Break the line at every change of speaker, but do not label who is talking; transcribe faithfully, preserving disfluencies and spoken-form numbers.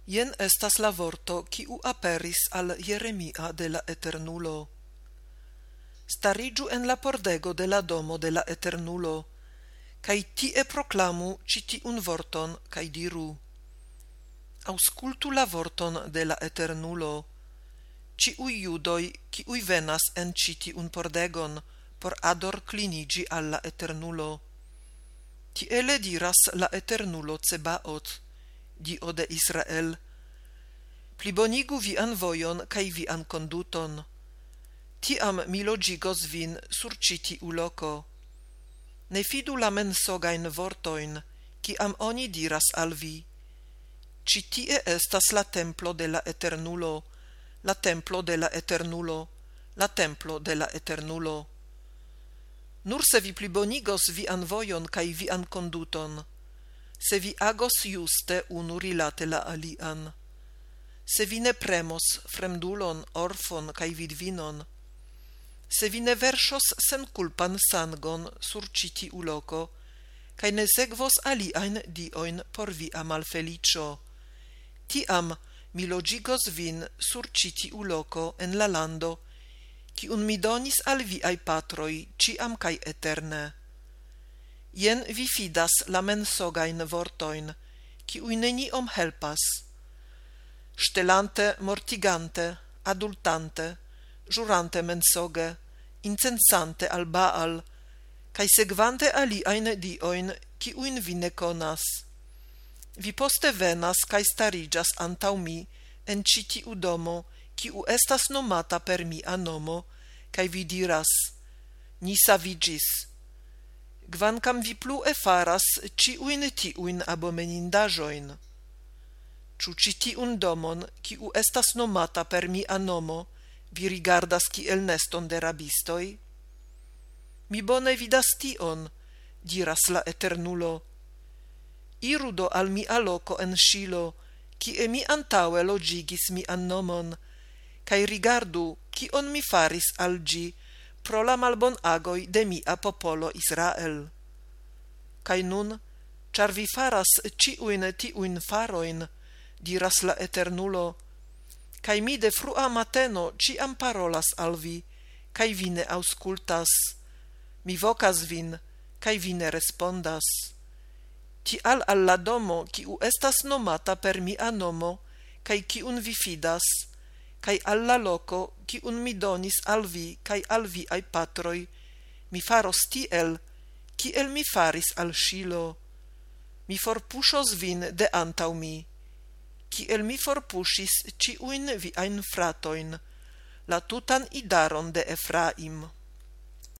Ien estas la vorto quiu aperis al Jeremia de la Eternulo. Starigiu en la pordego de la domo de la Eternulo, cae tie proclamu citiun vorton, cae diru: Auscultu la vorton de la Eternulo, ciui judoi, ciui venas en citiun pordegon, por ador clinigi alla Eternulo. Tiele diras la Eternulo Cebaot, Dio de Israel: plibonigu vian vojon cae vian conduton, tiam mi logigos vin sur citiu loco. Ne fidu la mensogain vortoin, ciam oni diras al vi: citie estas la templo de la Eternulo, la templo de la Eternulo, la templo de la Eternulo. Nur se vi plibonigos vian vojon cae vian conduton, se vi agos juste unu rilate la alian, se vi ne premos fremdulon, orfon cae vidvinon, se vi ne versos sen culpan sangon sur citiu loco, cae ne segvos aliain dioin por via malfelicio, tiam mi logigos vin sur citiu loco en la lando, cium mi donis al viai patroi ciam cae eterne. Ien vi fidas la mensogain vortoin, ciui neniom helpas, stelante, mortigante, adultante, jurante mensoge, incensante al Baal, cae segvante aliain dioin, ciuin vi ne conas. Vi poste venas cae starigas antau mi en citiu domo, ciu estas nomata per mia nomo, cae vi diras: ni savigis. Gvancam vi plue faras ciuin tiuin abomenindajoin. Ciu citiun domon, ciu estas nomata per mia nomo, vi rigardas kiel neston de rabistoi? Mi bone vidas tion, diras la Eternulo. Iru do al mia loco en Shilo, cie mi antaue logigis mian nomon, cae rigardu cion mi faris al gi pro la malbon agoi de mia popolo Israel. Cae nun, char vi faras ciuin tiuin faroin, diras la Eternulo, cae mi de frua mateno ciam parolas al vi, cae vi ne auscultas, mi vocas vin, cae vi ne respondas. Tial al la domo, ciu estas nomata per mia nomo, cae ciun vi fidas, cae alla loco, ciun mi donis al vi, cae al vi ai patroi, mi faros tiel, ciel mi faris al Shilo. Mi forpushos vin de antau mi, ciel mi forpushis ciuin viain fratoin, la tutan idaron de Efraim.